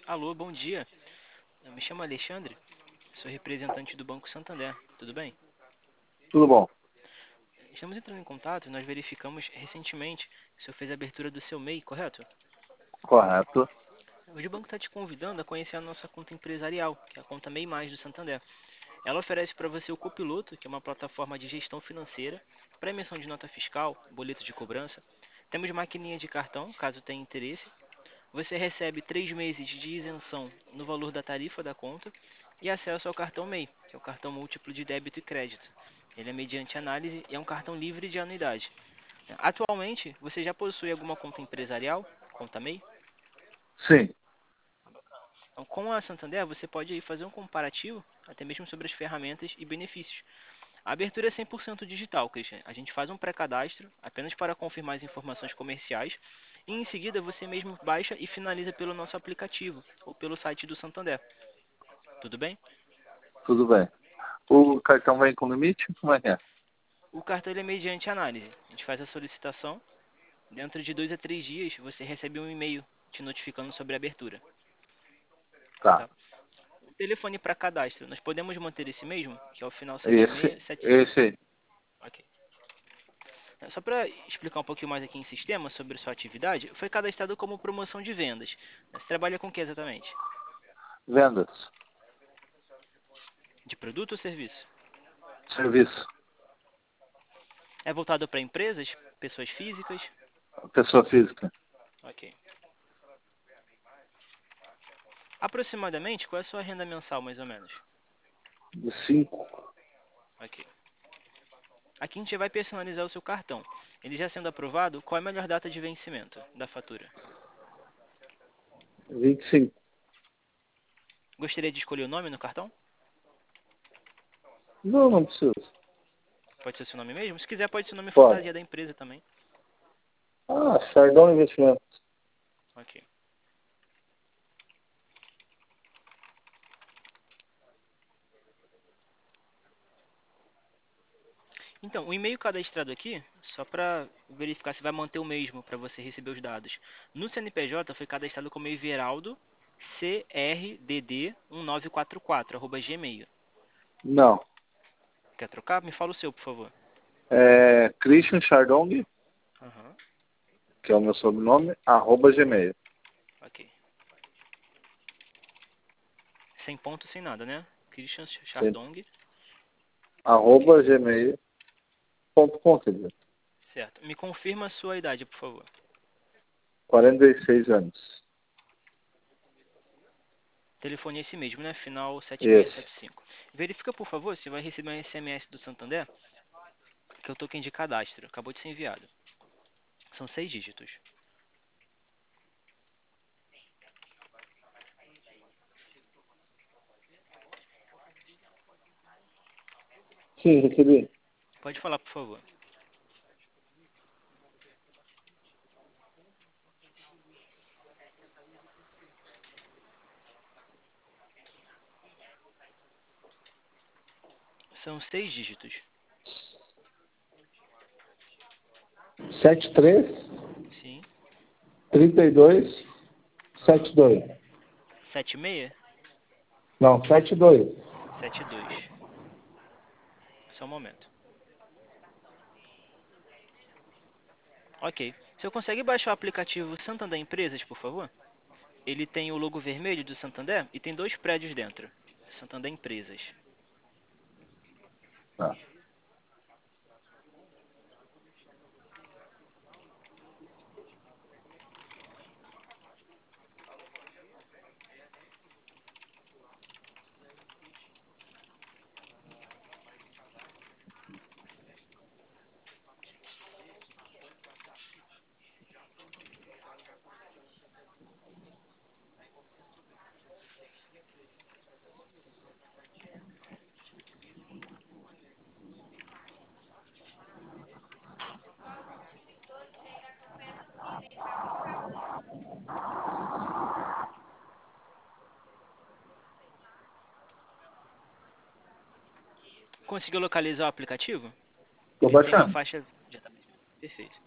Alô, bom dia. Eu me chamo Alexandre, sou representante do Banco Santander. Tudo bem? Tudo bom, Estamos entrando em contato e nós verificamos recentemente que o senhor fez a abertura do seu MEI, correto? correto. Hoje o banco está te convidando a conhecer a nossa conta empresarial, que é a conta MEI Mais do Santander. Ela oferece para você o Copiloto, que é uma plataforma de gestão financeira, para emissão de nota fiscal, boleto de cobrança. Temos maquininha de cartão, caso tenha interesse. Você recebe 3 meses de isenção no valor da tarifa da conta e acesso ao cartão MEI, que é o cartão múltiplo de débito e crédito. Ele é mediante análise e é um cartão livre de anuidade. Atualmente, você já possui alguma conta empresarial, conta MEI? Sim, Então, com a Santander, você pode aí fazer um comparativo, até mesmo sobre as ferramentas e benefícios. A abertura é 100% digital, Christian. A gente faz um pré-cadastro apenas para confirmar as informações comerciais e em seguida você mesmo baixa e finaliza pelo nosso aplicativo ou pelo site do Santander. Tudo bem? tudo bem. O cartão vem com limite? Como é que é? O cartão ele é mediante análise. A gente faz a solicitação, dentro de 2 a 3 dias você recebe um e-mail te notificando sobre a abertura. Tá. Tá? O telefone para cadastro, nós podemos manter esse mesmo, que é o final Esse, 7675. esse aí. Ok. Só para explicar um pouquinho mais aqui em sistema sobre sua atividade, foi cadastrado como promoção de vendas. Você trabalha com o que exatamente? Vendas, De produto ou serviço? serviço, É voltado para empresas, pessoas físicas? pessoa física. Ok. Aproximadamente, qual é a sua renda mensal, mais ou menos? De 5, Ok. Aqui a gente vai personalizar o seu cartão. Ele já sendo aprovado, qual é a melhor data de vencimento da fatura? 25. Gostaria de escolher o nome no cartão? Não, não precisa. Pode ser seu nome mesmo? Se quiser, pode ser o nome Pode. fantasia da empresa também. Ah, Chardon Investimentos. Ok. Então, o e-mail cadastrado aqui, só para verificar se vai manter o mesmo para você receber os dados. No CNPJ foi cadastrado como Everaldo CRDD1944, @gmail. Não. Quer trocar? Me fala o seu, por favor. É Christian Chardong, Aham, que é o meu sobrenome, @gmail. ok. Sem ponto, sem nada, né? Christian Sim. Chardong. Ok, @gmail.com, quer dizer. certo. Me confirma a sua idade, por favor. 46 anos. Telefone é esse mesmo, né? Final Esse. 7675. Verifica, por favor, se vai receber um SMS do Santander, que é o token de cadastro. Acabou de ser enviado. São 6 dígitos. Sim, recebi. Pode falar, por favor. São 6 dígitos. 73 Sim. 32 Aham. 72. 76? Não, 72. 72. Só um momento. Ok. Você consegue baixar o aplicativo Santander Empresas, por favor? Ele tem o logo vermelho do Santander e tem 2 prédios dentro. Santander Empresas. Tá. Conseguiu localizar o aplicativo? Tô Ele tem uma baixando. faixa... Já tá. Perfeito.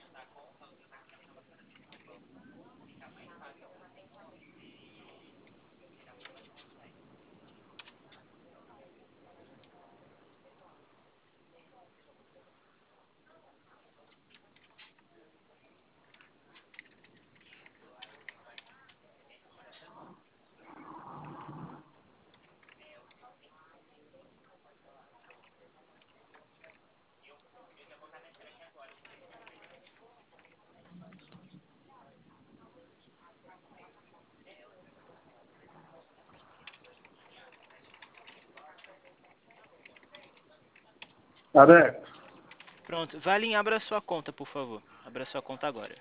Aberto. Pronto. Valim, abra a sua conta, por favor. Abra a sua conta agora.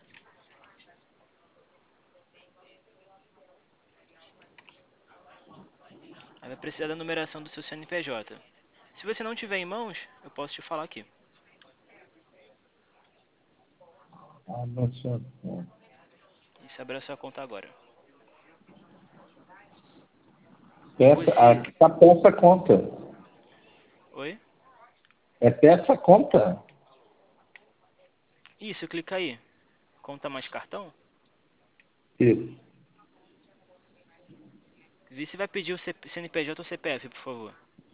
Aí vai precisar da numeração do seu CNPJ. Se você não tiver em mãos, eu posso te falar aqui. Isso, abra a sua conta agora. Peça, Você... aqui tá peça conta. Oi? É peça conta. Isso, clica aí. Conta mais cartão. Isso. Vê se vai pedir o CNPJ ou CPF, por favor.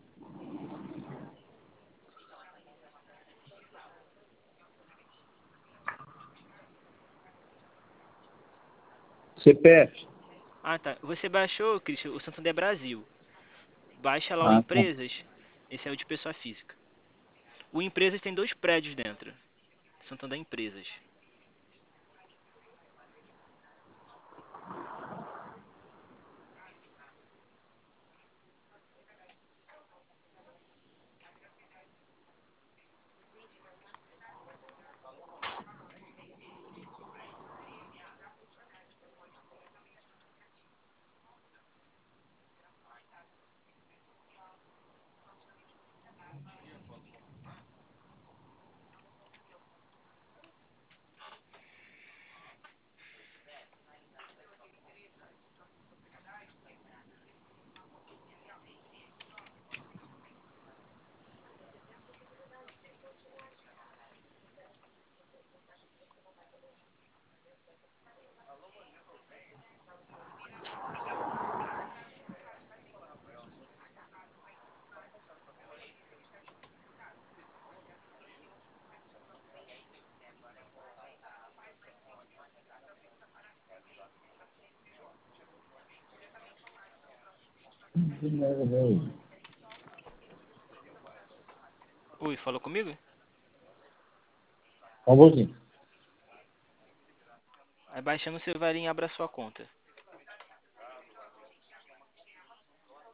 CPF. Ah, tá. Você baixou, Cristian, o Santander Brasil. Baixa lá o Ah, tá. Empresas. Esse é o de pessoa física. O Empresas tem 2 prédios dentro. Santander Empresas. Oi, falou comigo? Vamos. Aí baixando você vai em abra sua conta.